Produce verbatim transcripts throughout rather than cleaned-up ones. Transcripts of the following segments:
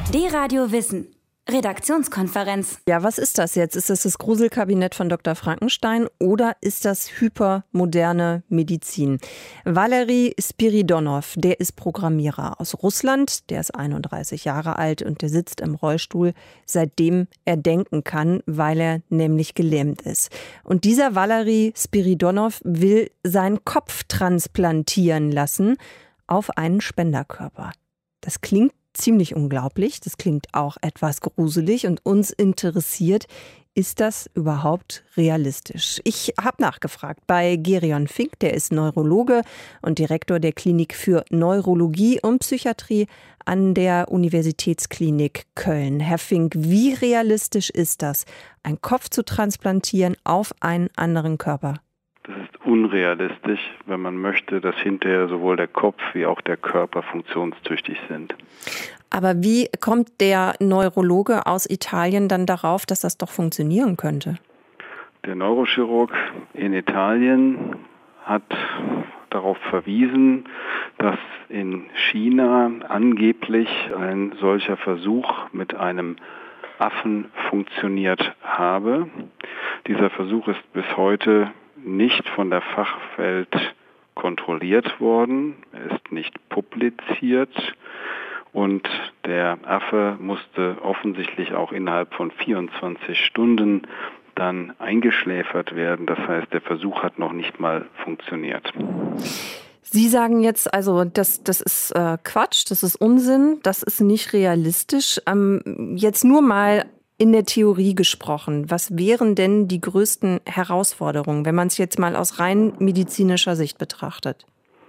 D-Radio Wissen. Redaktionskonferenz. Ja, was ist das jetzt? Ist das das Gruselkabinett von Doktor Frankenstein oder ist das hypermoderne Medizin? Valery Spiridonov, der ist Programmierer aus Russland, der ist einunddreißig Jahre alt und der sitzt im Rollstuhl, seitdem er denken kann, weil er nämlich gelähmt ist. Und dieser Valery Spiridonov will seinen Kopf transplantieren lassen auf einen Spenderkörper. Das klingt ziemlich unglaublich, das klingt auch etwas gruselig und uns interessiert, ist das überhaupt realistisch? Ich habe nachgefragt bei Gerion Fink, der ist Neurologe und Direktor der Klinik für Neurologie und Psychiatrie an der Universitätsklinik Köln. Herr Fink, wie realistisch ist das, einen Kopf zu transplantieren auf einen anderen Körper? Das ist unrealistisch, wenn man möchte, dass hinterher sowohl der Kopf wie auch der Körper funktionstüchtig sind. Aber wie kommt der Neurologe aus Italien dann darauf, dass das doch funktionieren könnte? Der Neurochirurg in Italien hat darauf verwiesen, dass in China angeblich ein solcher Versuch mit einem Affen funktioniert habe. Dieser Versuch ist bis heute nicht von der Fachwelt kontrolliert worden, er ist nicht publiziert und der Affe musste offensichtlich auch innerhalb von vierundzwanzig Stunden dann eingeschläfert werden. Das heißt, der Versuch hat noch nicht mal funktioniert. Sie sagen jetzt, also das, das ist äh, Quatsch, das ist Unsinn, das ist nicht realistisch. Ähm, jetzt nur mal in der Theorie gesprochen, was wären denn die größten Herausforderungen, wenn man es jetzt mal aus rein medizinischer Sicht betrachtet?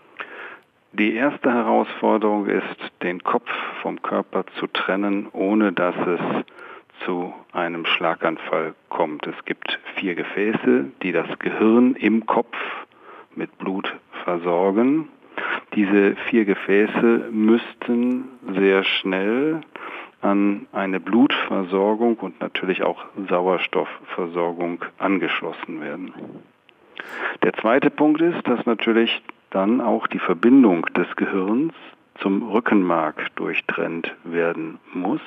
Die erste Herausforderung ist, den Kopf vom Körper zu trennen, ohne dass es zu einem Schlaganfall kommt. Es gibt vier Gefäße, die das Gehirn im Kopf mit Blut versorgen. Diese vier Gefäße müssten sehr schnell an eine Blutversorgung und natürlich auch Sauerstoffversorgung angeschlossen werden. Der zweite Punkt ist, dass natürlich dann auch die Verbindung des Gehirns zum Rückenmark durchtrennt werden muss.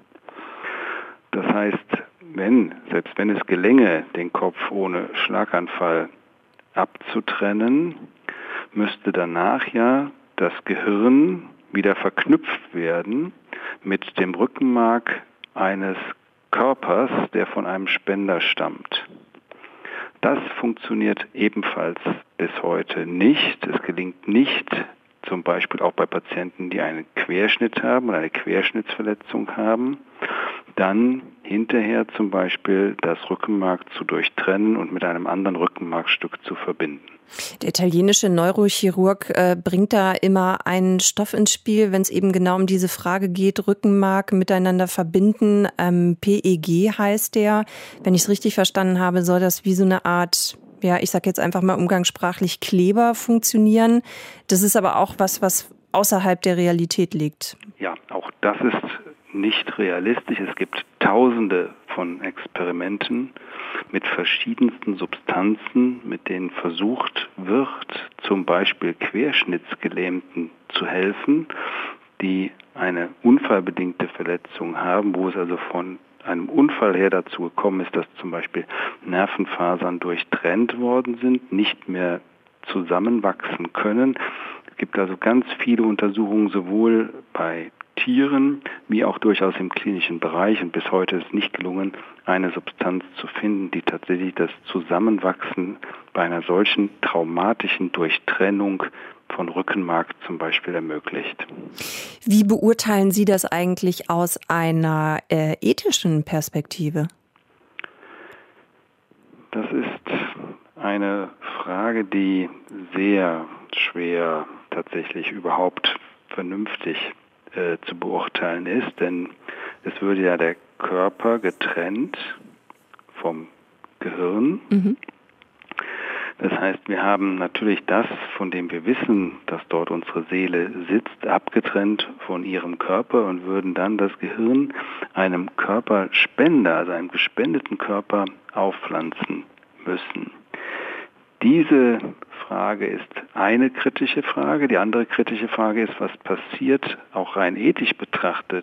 Das heißt, wenn, selbst wenn es gelänge, den Kopf ohne Schlaganfall abzutrennen, müsste danach ja das Gehirn wieder verknüpft werden mit dem Rückenmark eines Körpers, der von einem Spender stammt. Das funktioniert ebenfalls bis heute nicht. Es gelingt nicht, zum Beispiel auch bei Patienten, die einen Querschnitt haben oder eine Querschnittsverletzung haben, dann hinterher zum Beispiel das Rückenmark zu durchtrennen und mit einem anderen Rückenmarkstück zu verbinden. Der italienische Neurochirurg äh, bringt da immer einen Stoff ins Spiel, wenn es eben genau um diese Frage geht, Rückenmark miteinander verbinden. Ähm, P E G heißt der. Wenn ich es richtig verstanden habe, soll das wie so eine Art, ja, ich sage jetzt einfach mal umgangssprachlich Kleber funktionieren. Das ist aber auch was, was außerhalb der Realität liegt. Ja, auch das ist nicht realistisch. Es gibt Tausende von Experimenten mit verschiedensten Substanzen, mit denen versucht wird, zum Beispiel Querschnittsgelähmten zu helfen, die eine unfallbedingte Verletzung haben, wo es also von einem Unfall her dazu gekommen ist, dass zum Beispiel Nervenfasern durchtrennt worden sind, nicht mehr zusammenwachsen können. Es gibt also ganz viele Untersuchungen, sowohl bei Tieren wie auch durchaus im klinischen Bereich. Und bis heute ist nicht gelungen, eine Substanz zu finden, die tatsächlich das Zusammenwachsen bei einer solchen traumatischen Durchtrennung von Rückenmark zum Beispiel ermöglicht. Wie beurteilen Sie das eigentlich aus einer äh, ethischen Perspektive? Das ist eine Frage, die sehr schwer tatsächlich überhaupt vernünftig äh, zu beurteilen ist, denn es würde ja der Körper getrennt vom Gehirn. Mhm. Das heißt, wir haben natürlich das, von dem wir wissen, dass dort unsere Seele sitzt, abgetrennt von ihrem Körper und würden dann das Gehirn einem Körperspender, also einem gespendeten Körper, aufpflanzen müssen. Diese Frage ist eine kritische Frage. Die andere kritische Frage ist, was passiert, auch rein ethisch betrachtet,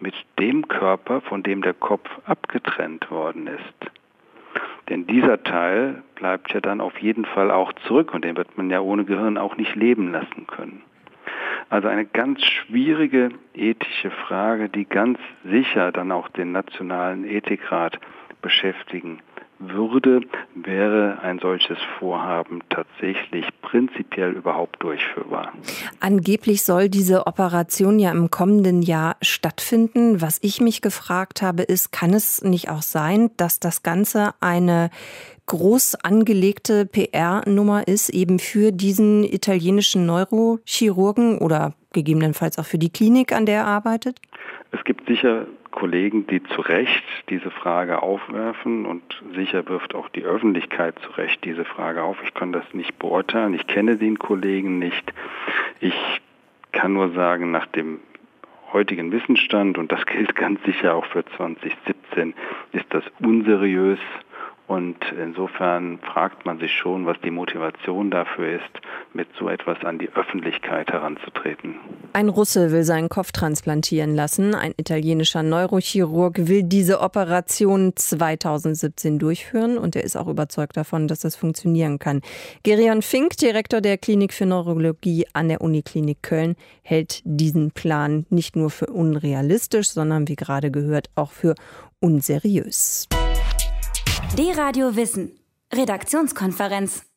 mit dem Körper, von dem der Kopf abgetrennt worden ist. Denn dieser Teil bleibt ja dann auf jeden Fall auch zurück und den wird man ja ohne Gehirn auch nicht leben lassen können. Also eine ganz schwierige ethische Frage, die ganz sicher dann auch den Nationalen Ethikrat beschäftigen würde, wäre ein solches Vorhaben tatsächlich prinzipiell überhaupt durchführbar. Angeblich soll diese Operation ja im kommenden Jahr stattfinden. Was ich mich gefragt habe, ist, kann es nicht auch sein, dass das Ganze eine groß angelegte P R-Nummer ist, eben für diesen italienischen Neurochirurgen oder gegebenenfalls auch für die Klinik, an der er arbeitet? Es gibt sicher Kollegen, die zu Recht diese Frage aufwerfen und sicher wirft auch die Öffentlichkeit zu Recht diese Frage auf. Ich kann das nicht beurteilen, ich kenne den Kollegen nicht. Ich kann nur sagen, nach dem heutigen Wissensstand, und das gilt ganz sicher auch für zwanzig siebzehn, ist das unseriös. Und insofern fragt man sich schon, was die Motivation dafür ist, mit so etwas an die Öffentlichkeit heranzutreten. Ein Russe will seinen Kopf transplantieren lassen. Ein italienischer Neurochirurg will diese Operation zweitausendsiebzehn durchführen. Und er ist auch überzeugt davon, dass das funktionieren kann. Gerion Fink, Direktor der Klinik für Neurologie an der Uniklinik Köln, hält diesen Plan nicht nur für unrealistisch, sondern wie gerade gehört auch für unseriös. D-Radio Wissen. Redaktionskonferenz.